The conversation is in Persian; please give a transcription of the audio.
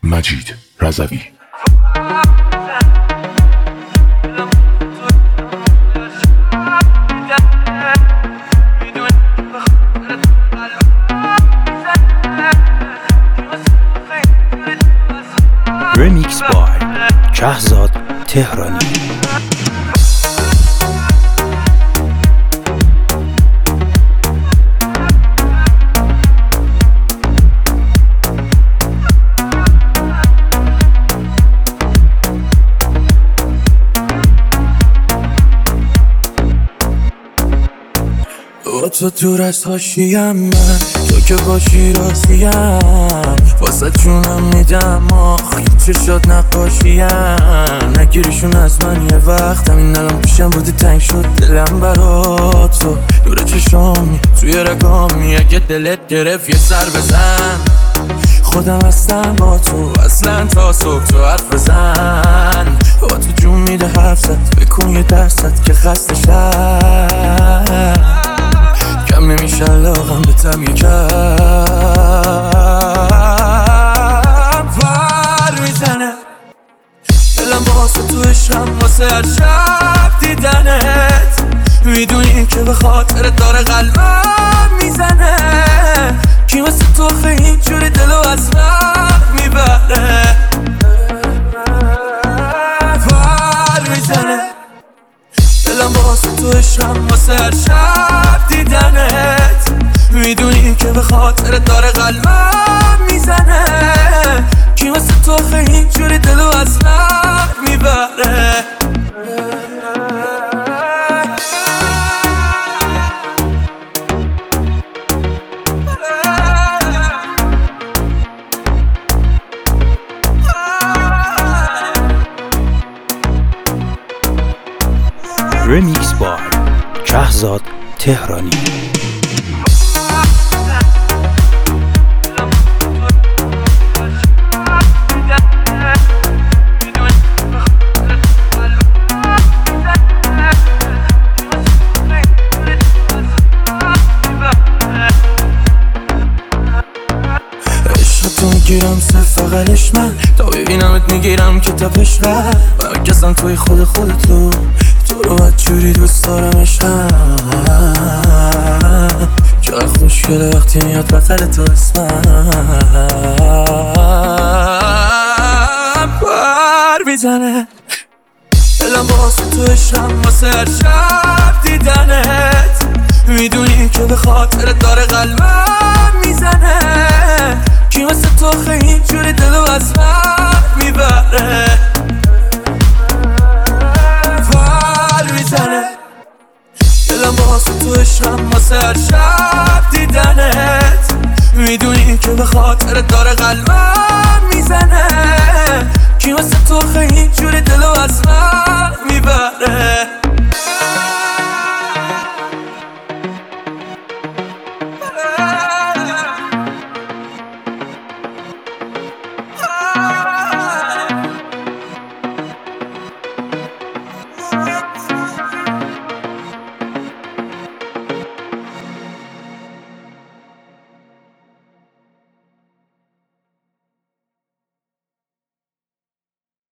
مجید رضوی. Remix by شهزاد تهرانی. با تو دور از حاشیم من، تو که باشی راضیم، واسه جونم میدم آخ چه شد نقاشیم. نگیریشون از من یه وقت، همین الان پیشم بودی تنگ شد دلم برا تو. دور چشامی توی رگامی، اگه دلت گرفت یه سر بزن. خودم هستم با تو اصلا تا صبح تو حرف بزن. با تو جون میده حرف زد، بکن یه درصد که خسته شد. کم نمیشه علاقم به تم یکم پر میزنه. دلم واسه تو عشقم، واسه هر شب دیدنت. میدونی که به خاطر داره قلبم میزنه. کی واسه تو خیلی اینجوری دلو از من میبره. پر میزنه. دلم واسه تو عشقم، واسه هر شب دیدنت. میدونی که به خاطر داره قلبم میزنه. کی واسه تو خیلی اینجوری دلو از من میبره. Remix by شهزاد تهرانی. عشقتو میگیرم صرف فقرش من، تا ببینمت میگیرم که تا پشقه. و میکسم توی خودتو، تو رو بدجوری دوست دارم عشقم. چقدر خوشگله وقتی میاد بغل تو اسمم. پر میزنه. دلم واسه تو عشقم، واسه هر شب دیدنت. میدونی که به خاطر داره قلبم میزنه. کی واسه تو خیلی اینجوری دلو از من میبره. پر میزنه. دلم واسه تو عشقم، واسه هر شب دیدنت. میدونی که به خاطر داره قلبم میزنه. کی واسه تو خیلی اینجوری دلو از من میبره.